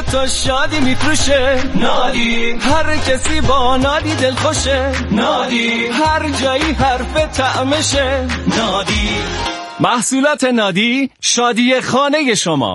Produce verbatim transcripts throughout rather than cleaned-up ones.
تو شادی میفروشه. نادی هر کسی با نادی دل خوشه. نادی هر جایی حرف طعمشه. نادی محصولات نادی، شادی خانه شما.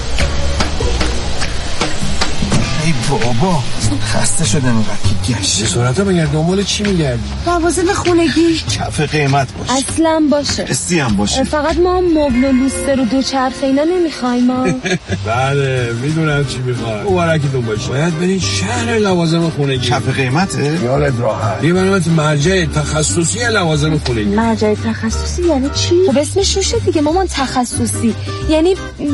ای بابا خسته شدم اینقدر که گشت. سرعتا بگرد دنبال چی میگردی؟ لوازم خونگی کف قیمت باشه، اصلا باشه، استی هم باشه. فقط ما مبل و لوستر و دوچرخه اینا نمیخوایم ما. بله میدونم چی میخوای. مبارکتون باشه. باید برین شهر لوازم خونگی. کف قیمته؟ یادت راحت. میبرمت مرجع تخصصی لوازم خونگی. مرجع تخصصی یعنی چی؟ خب اسمش روشه دیگه مامان، تخصصی یعنی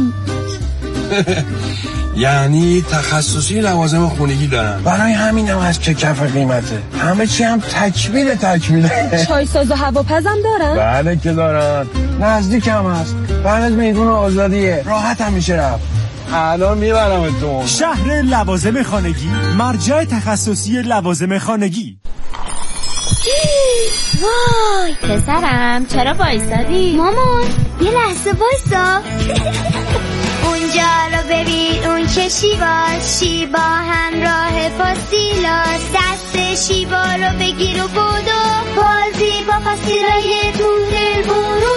یعنی تخصصی لوازم خونگی دارن. برای همین هم هست که کف قیمته. همه چی هم تکمیل تکمیله. چای ساز و هواپزم دارن؟ بله که دارن. نزدیک هم هست. بعد از میدون آزادیه. راحت هم میشه رفت. الان میبرمتون. شهر لوازم خانگی، مرجع تخصصی لوازم خانگی. وای پسرم چرا وایسادی؟ مامان یه لحظه وایسا. اونجا رو ببین، اون که شیباست، شیبا همراه فاسیلاست. دست شیبا رو بگیر و بودو، بازی با فاسیلای تو دل برو.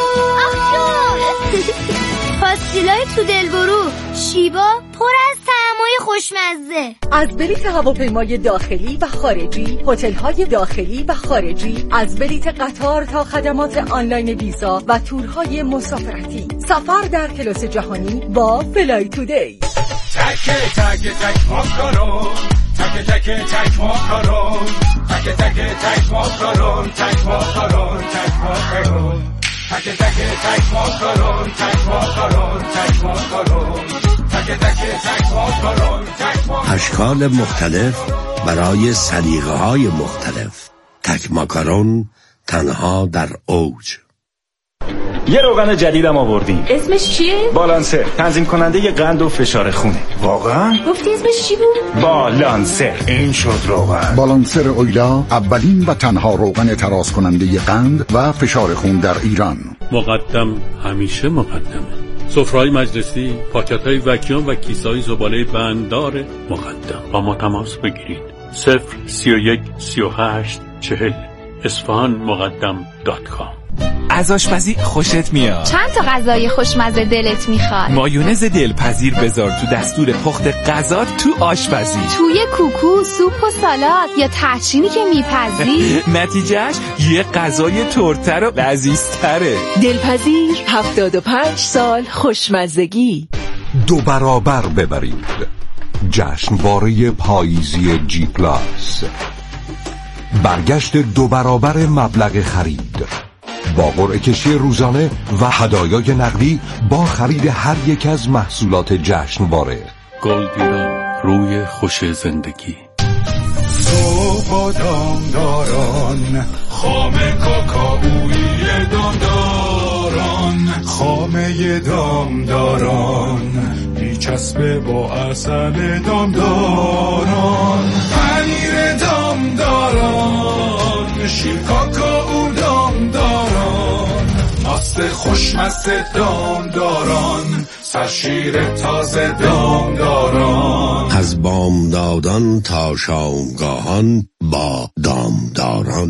فاسیلای تو دل برو، شیبا پر از طعمای خوشمزه. از بلیت هواپیمای داخلی و خارجی، هتل‌های داخلی و خارجی، از بلیت قطار تا خدمات آنلاین ویزا و تورهای مسافرتی. سفر در کلاس جهانی با فلای تودی. تک تک تک ماکارون، تک تک تک ماکارون، تک تک تک ماکارون، تک ماکارون، تک ماکارون، تک تک تک ماکارون، تک ماکارون، تک ماکارون، تک تک تک ماکارون، تک ماکارون. اشکال مختلف برای سلیقه‌های مختلف. تک ماکارون تنها در اوج. یه روغن جدیدم آوردیم. اسمش چیه؟ بالانسر، تنظیم کننده ی قند و فشار خونه. واقعا؟ گفتی اسمش چی بود؟ بالانسر. این شد روغن. بالانسر اویلا، اولین و تنها روغن تراز کننده ی قند و فشار خون در ایران. مقدم همیشه مقدمه. سفره‌های مجلسی، پاکت‌های وکیوم و کیسه‌های زباله بنددار مقدم. با ما تماس بگیرید. صفر سی و یک سی و هشت چهل اصفهان مقدم دات کام. از آشپزی خوشت میاد؟ چند تا غذای خوشمزه دلت میخواد؟ مایونز دلپذیر بذار تو دستور پخت غذا تو آشپزی. توی کوکو، سوپ و سالاد یا تحچینی که میپزی. نتیجهش یه غذای ترتر و لذیذتره. دلپذیر، هفتاد و پنج سال خوشمزگی. دو برابر ببرید. جشنواره پاییزی جی پلاس. برگشت دو برابر مبلغ خرید با قرعه کشی روزانه و هدایای نقدی با خرید هر یک از محصولات جشنواره. گلدیران، روی خوش زندگی. صبح و دامداران، خام کاکائویی دامداران، خامه دامداران، میچسبه با عسل دامداران، پنیر دامداران، شیر کاکائو دامداران، ماست خوشمزه دامداران، سرشیر تازه دامداران. از بامدادان تا شامگاهان با دامداران.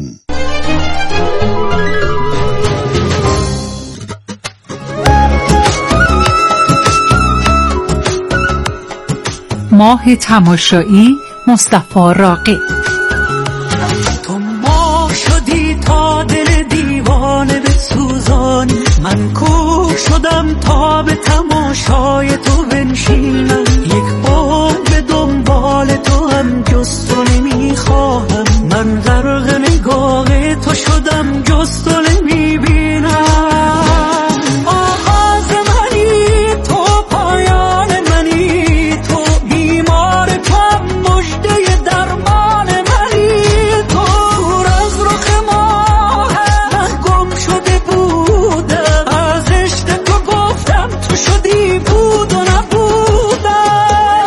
ماه تماشایی مصطفی راقی. تو ماه شدی تا دل دیوانه بسوزانی، من کور شدم تا به تماشای تو بنشینم، یک بار به دنبال تو هم جز تو نمیخواهم، من غرق نگاه تو شدم جز تو نمیبینم. آغاز منی تو، پایان منی تو، بیمار کم مژده درمان منی تو، دور از رخ ماه من گم شده بودم، از عشق تو گفتم تو شدی بود و نبودم.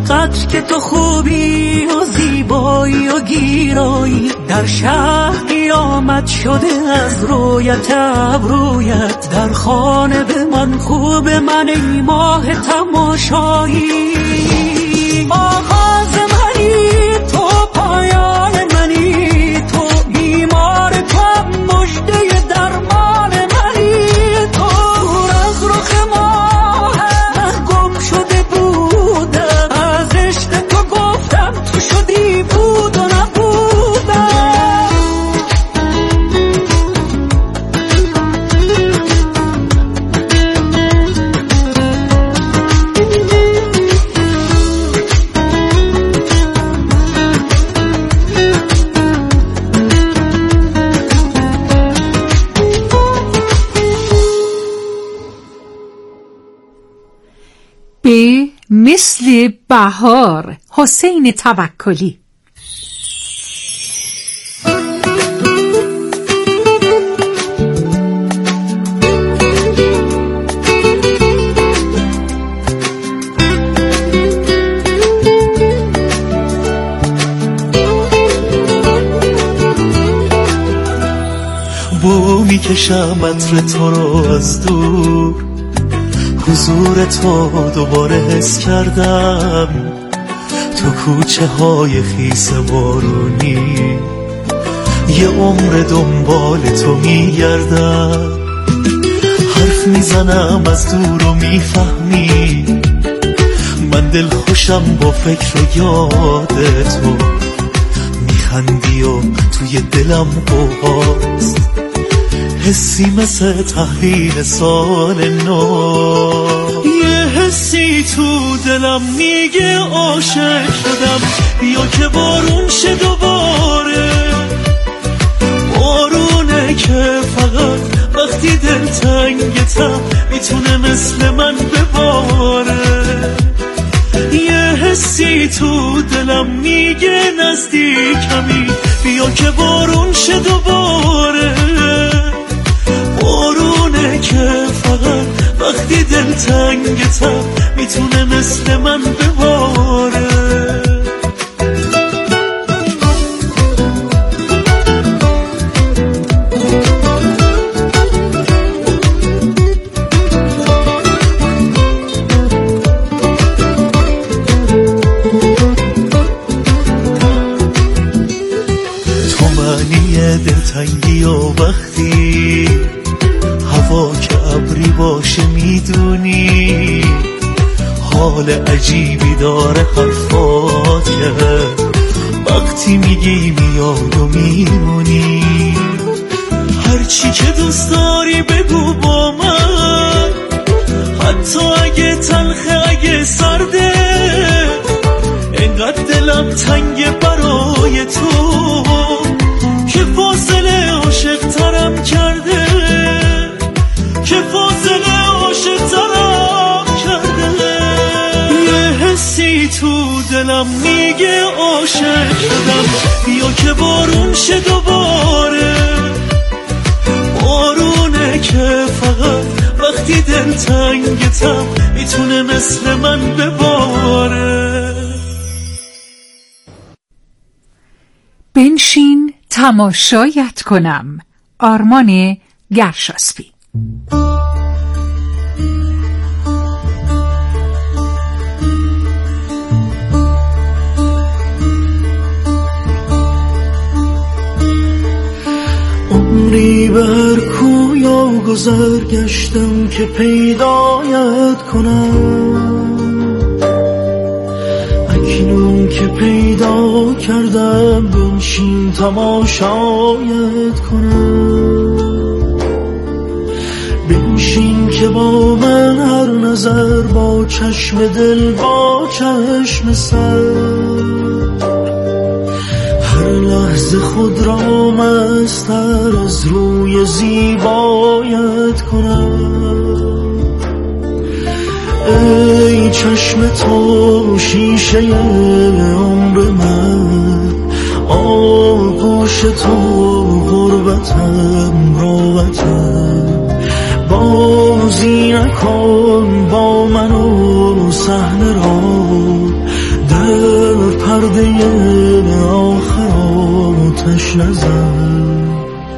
اینقدر که تو خوبی و زیبایی و گیرایی، در شهر قیامت شده از رویت ابرویت، در خانه به من خوب من ای ماه تماشایی. آغاز منی تو، پایان منی تو، بیمار تو مژده درمان منی تو. دور از رخ ماه من گم شده بودم، از عشق تو گفتم تو شدی بود و نبودم. به مثل بهار، حسین توکلی. بو میکشم عطر تو رو از دور، حضور تو دوباره حس کردم، تو کوچه های خیس بارونی، یه عمر دنبال تو میگردم. حرف میزنم از دور و میفهمی، من دل خوشم با فکر و یاد تو، میخندی و توی دلم قوهاست، حسی مثل تحویل سال نو. یه حسی تو دلم میگه عاشق شدم، بیا که بارون شه دوباره، بارونه که فقط وقتی دل تنگتم میتونه مثل من بباره. یه حسی تو دلم میگه نزدیکمی، بیا که بارون شه دوباره، بارونه که فقط وقتی دل تنگتم میتونه مثل من بباره. تو معنی دلتنگی و وقتی هوا که ابری باشه میدونی، حال عجیبی داره حرفات که وقتی میگی میاد و میمونی. هرچی که دوست داری بگو با من، حتی اگه تلخه اگه سرده، انقدر دلم تنگه برای تو که فاصله عاشق ترم کرده، که فاصله عاشق ترم کرده. یه حسی تو دلم میگه عاشق شدم، بیا که بارون شه دوباره، بارونه که فقط وقتی دل تنگتم میتونه مثل من بباره. بنشین تماشایت کنم، آرمان گرشاسبی. عمری بر کویا گذر گشتم که پیدایت کنم، اکنون که پیدا کردم بنشین تماشایت کنم. بنشین که با من هر نظر، با چشم دل با چشم سر، هر لحظه خود را مستر از روی زیبایت کنم. ای چشم تو شیشه عمر من، آغوش تو غربتم راحتم. بازی نکن با من و صحنه را، پرده آخر آتش نزن.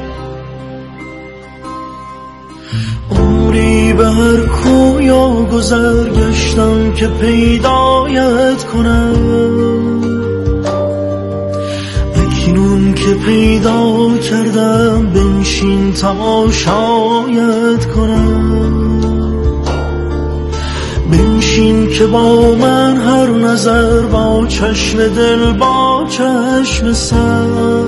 عمری به هر کویا گذر گشتم که پیدایت کنم، اکنون که پیدا کردم بنشین تماشایت کنم. بنشین که با من هر نظر با چشم دل با چشم سر،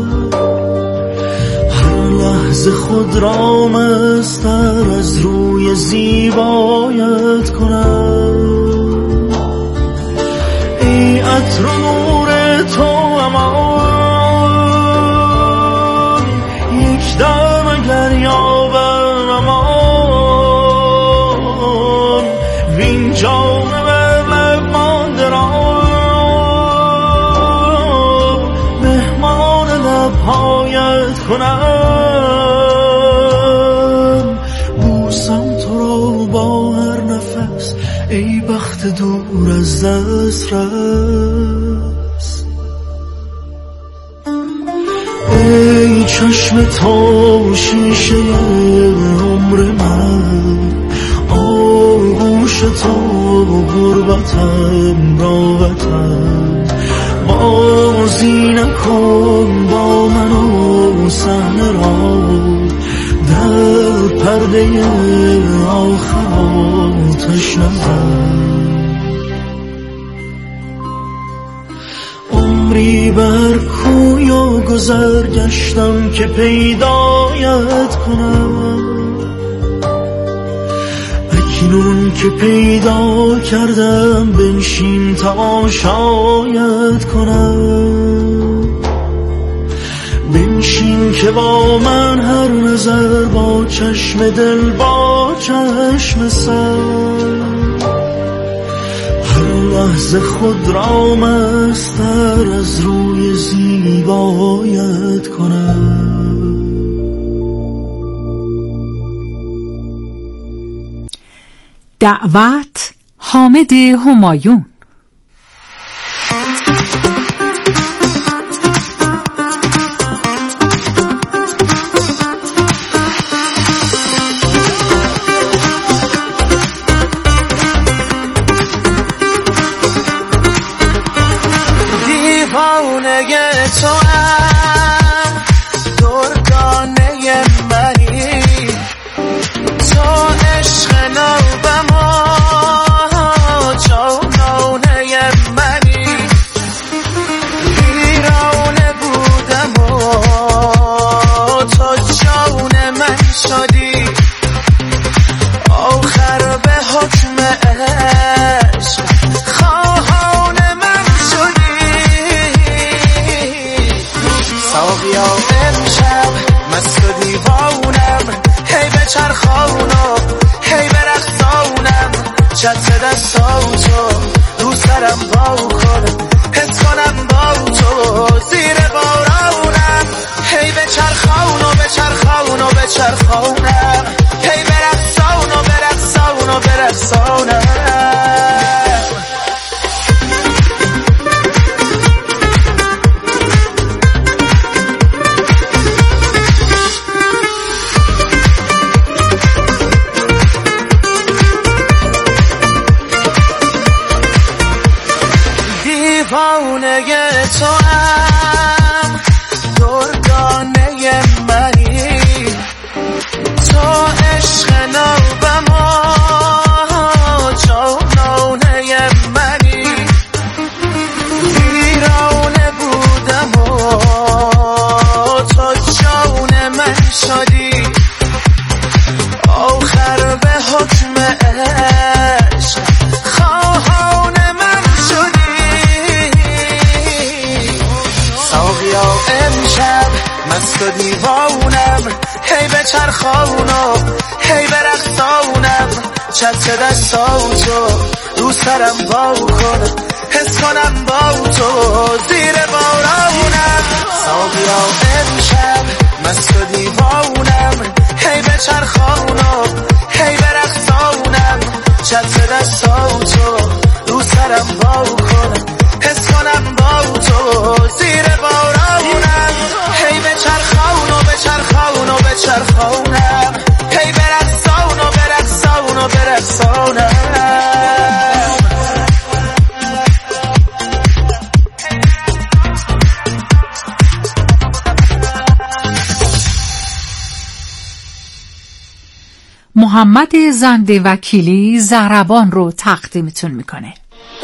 هر لحظه خود را مستر از روی زیبایت کنم. ای عطر و نور تو امان، یک دم اگر یابم امان، وین جام بر لب مانده را مهمان لبهایت کنم. بوسم تو را با هر نفس ای بخت دور از دست رس. ای چشم تو شیشه عمر من، آغوش تو غربتم راحتم. بازی نکن با من و صحنه را، در پرده آخر آتش نزن. عمری بر کویا گذر گشتم که پیدایت کنم، اکنون که پیدا کردم بنشین تماشایت کنم. بنشین که با من هر نظر با چشم دل با چشم سر، هر لحظه خود را مستر از روی زیبایت کنم. دعوت حامد همایون. دیوانه تو ام، دردانه منی، تو عشق نوبم و جانانه منی. ویرانه بودم و تو جان من شدی، آخر به حکم عشق خواهان من شدی. ساقیا امشب مست و دیوانم، هی به چرخانو هی به رقصانم. چت دستاتو دوست دارم با کنم، حس کنم با تو زیر بارانم. هی به چرخانو به چرخانو به چرخانم، هی به رقصانو به رقصانو به رقصانم. دیوانه تو ام، دردانه منی، تو عشق نوبم و جانانه منی. ویرانه بودم و تو جان من شدی، آخر به حکم عشق خواهان من شدی. ساقیا امشب مست و دیوانم، هی به چرخانو هی به رقصانم. چت دستاتو دوست دارم با کنم، حس کنم با تو زیر بارانم. ساقیا امشب مست و دیوانم، هی به چرخانو هی به رقصانم. چت دستاتو دوست دارم با کنم، حس کنم با محمد زنده وکیلی زهربان رو تقدیمتون میکنه.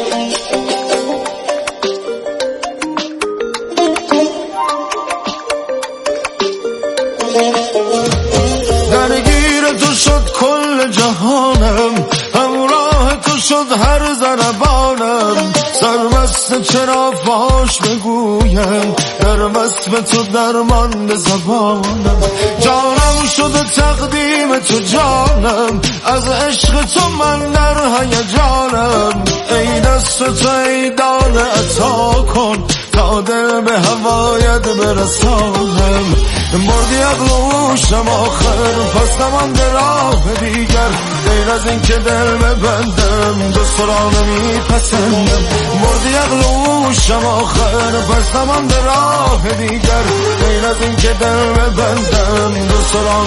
درگیر تو شد کل جهانم، همراه تو شد هر ضربانم، سرمست چرا فاش بگویم، در وصف تو درمان به زبانم، جانم شده تقدیم تو جانم، از عشق تو من در هیجانم، ای دست تو ای دانه عطا کن تا دل به هوایت برسانم، مردی اغلوشم آخر پس نمانده راه دیگر، غیر از این که دل ببندم دوست را نمیپسندم، مردی اغلوشم آخر پس نمانده راه دیگر، غیر از این که دل ببندم دوست را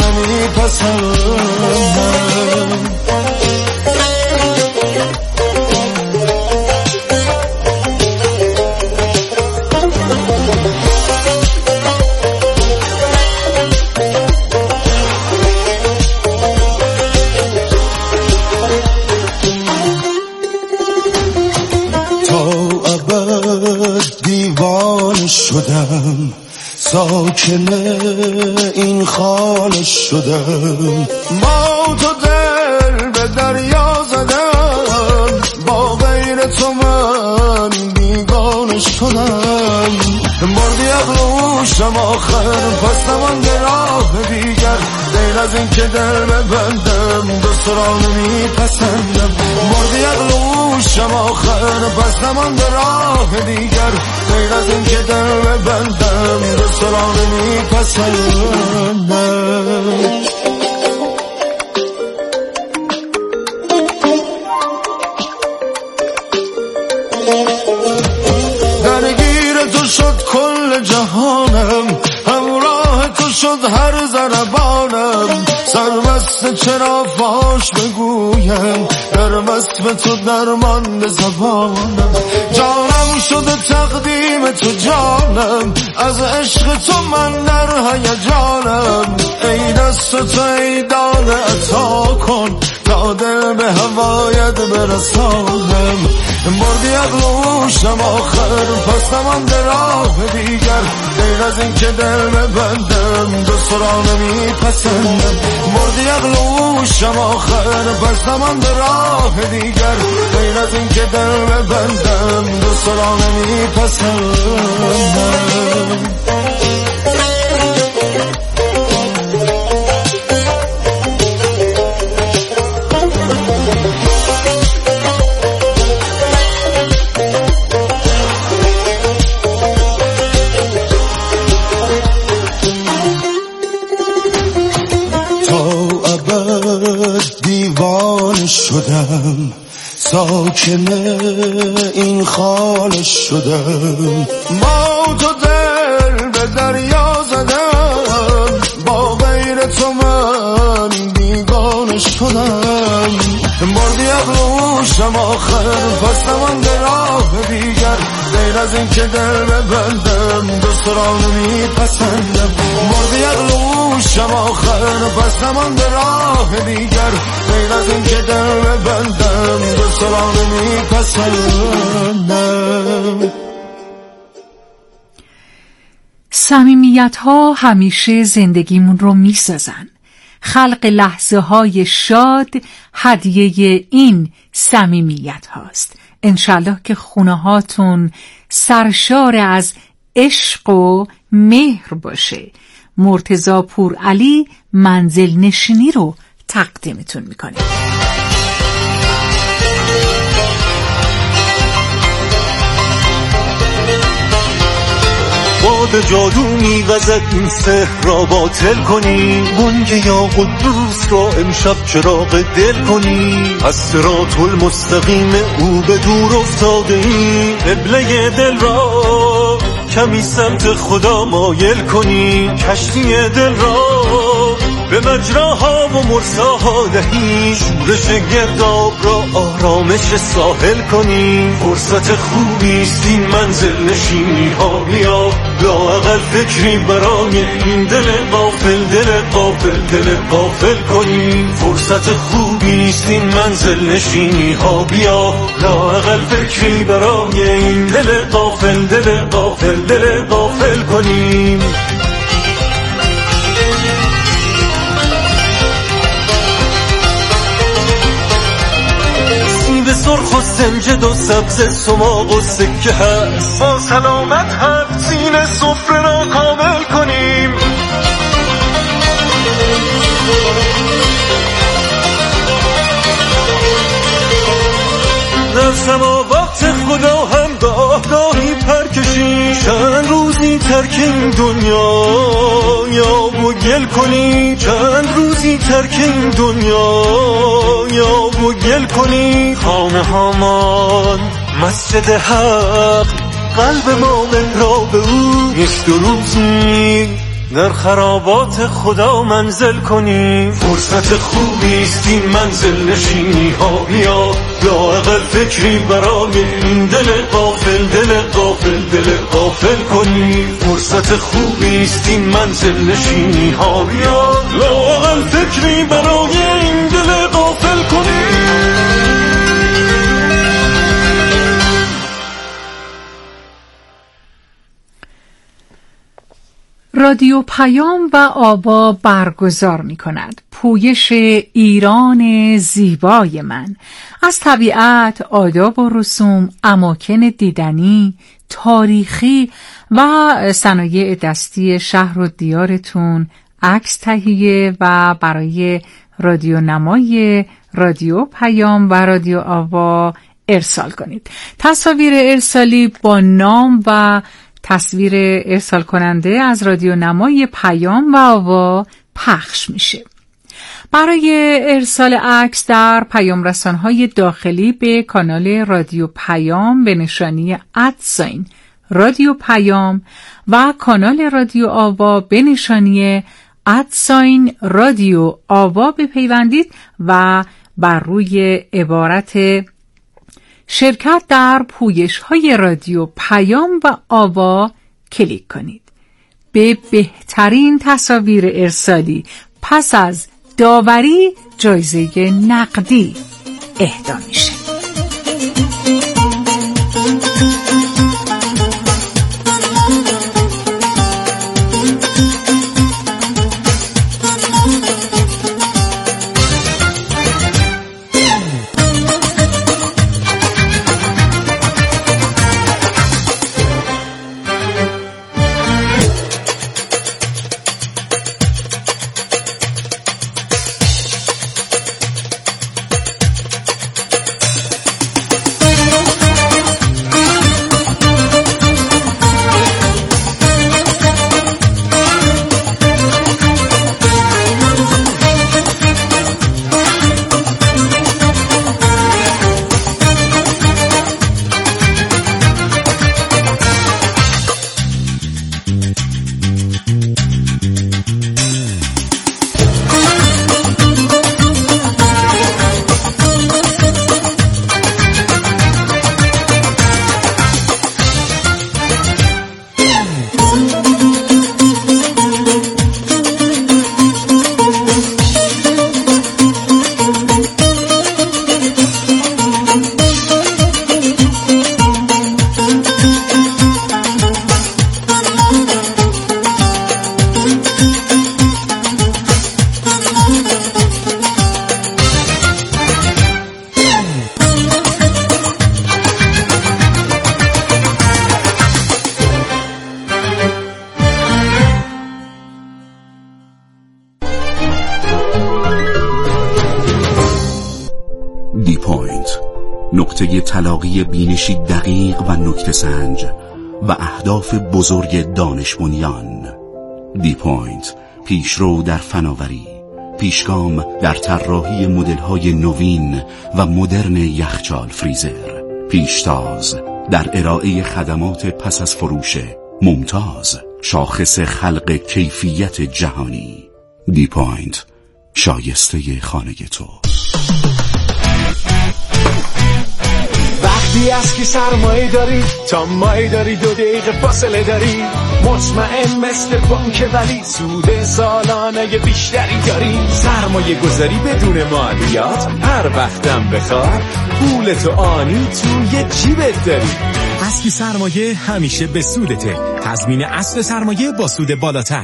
نمیپسندم. شدم ساکن این خانه شدم، ما تو دل به دریا زدم، با غیر تو من بیگانه شدم، مردی اغلوشم آخر پس نمانده راه دیگر، غیر از این که دل ببندم دوست را نمیپسندم، مردی اغلوشم آخر پس نمانده راه دیگر، غیر از این که دل ببندم دوست را نمیپسندم. درگیر تو شد کل جهانم، همراه تو شد هر ضربانم، سرمست چرا فاش بگویم، در وصف تو درمان به زبانم، جانم شده تقدیم تو جانم، از عشق تو من در هیجانم، ای دست تو ای دانه عطا کن تا دل به هوایت برسانم، مردی اغلوشم آخر پس نمانده راه دیگر، غیر از این که دل ببندم دوست را نمیپسندم، مردی اغلوشم آخر پس نمانده راه دیگر، غیر از این که دل ببندم دوست را نمیپسندم. شدم ساکن این خانه شدم، ما تو دل به دریا زدم، با غیر تو من بیگانه شدم، مردی اغلوشم آخر پس نمانده راه دیگر، غیر از این که دل ببندم دوست را نمیپسندم، مردی اغلوشم آخر پس نمانده راه دیگر، غیر از این که دل ببندم دوست را نمیپسندم. صمیمیت ها همیشه زندگیمون رو میسازن. خلق لحظه های شاد هدیه این صمیمیت هاست. انشالله که خونه هاتون سرشار از عشق و مهر باشه. مرتضی پورعلی منزل نشینی رو تقدیمتون میکنه. باد جادو میوزد این سحر را باطل کنی، بانگ یا قدوس را امشب چراغ دل کنی، از صراط المستقیم او به دور افتاده ای، قبله دل را کمی سمت خدا مایل کنی، کشتی دل را به مجراها و مرساها دهیم، شورش گرداب را آرامش ساحل کنیم. فرصت خوبی است این منزل نشینی ها، بیا لااقل فکری برای این دل غافل، دل غافل دل غافل کنیم. فرصت خوبی است این منزل نشینی ها، بیا لااقل فکری برای این دل غافل، دل غافل دل غافل کنیم. سیب سرخ و سنجد و سبز سماق و سکه هست، با سلامت هفت سینه سفره را کامل کنیم. در سماوات خدا هم گاه گاهی پر کشیم، چند روزی ترک این دنیا یا و گل کنیم. چند روزی ترک این دنیا یا و گل کنیم. خانه هامان مسجد حق، قلب مومن را به او یک دو روزی در خرابات خدا منزل کنیم. فرصت خوبی است این منزل نشینی ها، بیا لااقل فکری برای این دل غافل، دل غافل دل غافل کنیم. فرصت خوبی است این منزل نشینی ها، بیا لااقل فکری برای این دل غافل کنیم. رادیو پیام و آوا برگزار می کند پویش ایران زیبای من، از طبیعت، آداب و رسوم، اماکن دیدنی، تاریخی و صنایع دستی شهر و دیارتون عکس تهیه و برای رادیو نمای رادیو پیام و رادیو آوا ارسال کنید. تصاویر ارسالی با نام و تصویر ارسال کننده از رادیو نمای پیام و آوا پخش میشه. برای ارسال عکس در پیام رسانهای داخلی به کانال رادیو پیام به نشانی ادساین رادیو پیام و کانال رادیو آوا به نشانی ادساین رادیو آوا بپیوندید و بر روی عبارت شرکت در پویش‌های رادیو پیام و آوا کلیک کنید. به بهترین تصاویر ارسالی پس از داوری جایزه نقدی اهدا میشه. دی پوینت، نقطه تلاقی بینشی دقیق و نکته سنج و اهداف بزرگ دانش بنیان. دی پوینت، پیشرو در فناوری، پیشگام در طراحی مدل‌های نوین و مدرن یخچال فریزر، پیشتاز در ارائه خدمات پس از فروش، ممتاز، شاخص خلق کیفیت جهانی. دی پوینت، شایسته خانه تو. وقتی از که سرمایه داری تا مایه داری دو دقیقه فاصله داری، مطمئن مثل بانک ولی سود سالانه بیشتری داری، سرمایه گذاری بدون مالیات هر وقتم بخواد پولتو آنی توی جیبت داری. از که سرمایه همیشه به سودته. تضمین اصل سرمایه با سود بالاتر.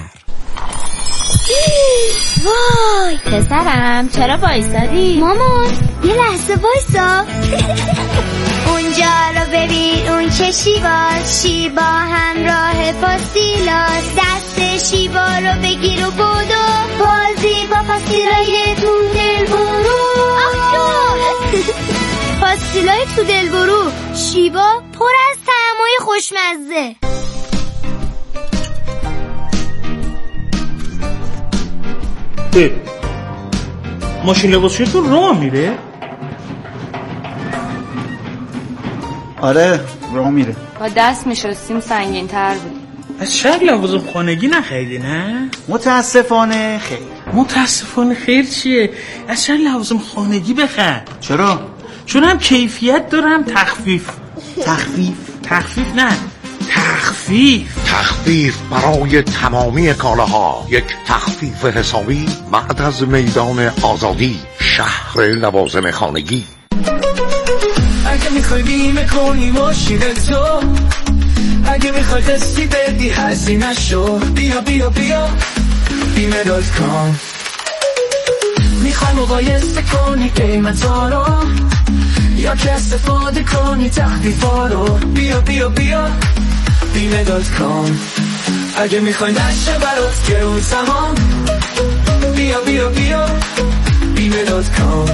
وای پسرم چرا وایسادی؟ مامان یه لحظه وایسا. اونجا رو ببین اون چه شیواست، شیبا همراه فاسیلاست، دست شیبا رو بگیر و بودو بازی با فاسیلای تو دل برو. فاسیلای تو دل برو، شیبا پر از طعمای خوشمزه. ماشین لباسشویتون راه میره؟ آره راه میره. با دست میشستیم سنگین تر بود. از شاید لوازم خانگی نخریدی نه؟ متاسفانه خیر. متاسفانه خیر چیه؟ از شاید لوازم خانگی بخر. چرا؟ چون هم کیفیت داره هم تخفیف. تخفیف؟ تخفیف نه تخفیف. تخفیف برای تمامی کالاها، یک تخفیف حسابی بعد از میدان آزادی، شهر لوازم خانگی. اگه میخوای بیمه کنی ماشین تو، اگه میخوای قسطی بدی هزینه شو، بیا بیا بیا بیمه دات کام. میخوای مقایسه کنی قیمتا رو یا که استفاده کنی تخفیفا رو، بیا بیا بیا بیمه دات کام. اگه میخوای نشه برات گرون تمام، بیا بیا بیا بیمه دات کام.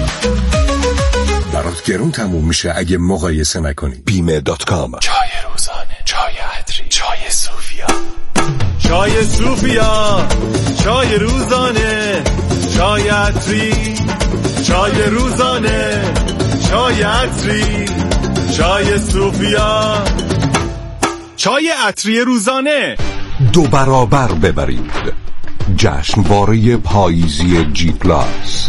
برات گرون تموم میشه اگه مقایسه نکنی. بیمه دات کام. چای روزانه، چای عطری، چای صوفیا. چای صوفیا، چای روزانه، چای عطری، چای روزانه، چای عطری، چای صوفیا، چای عطری روزانه. دو برابر ببرید. جشنواره پاییزی جی پلاس،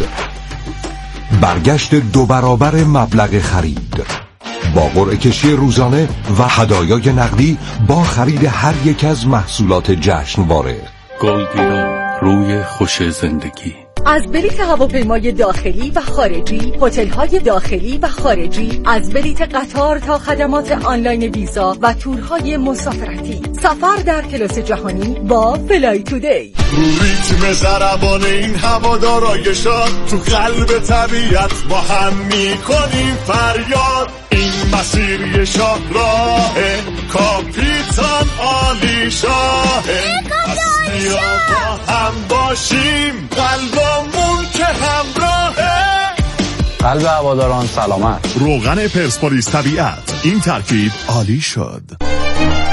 برگشت دو برابر مبلغ خرید با قرعه کشی روزانه و هدایای نقدی با خرید هر یک از محصولات جشنواره. گلدیران، روی خوش زندگی. از بلیت هواپیمای داخلی و خارجی، هتل‌های داخلی و خارجی، از بلیت قطار تا خدمات آنلاین ویزا و تورهای مسافرتی، سفر در کلاس جهانی با فلای تودی. رو ریتم ضربان این هوادارای شاد، تو قلب طبیعت با هم میکنیم فریاد. این مسیر یه شاه راهه، کاپیتان عالی شاهه. پس بیا با هم باشیم، قلبمون که همراهه. قلب هواداران سلامت. روغن پرسپولیس طبیعت، این ترکیب عالی شد.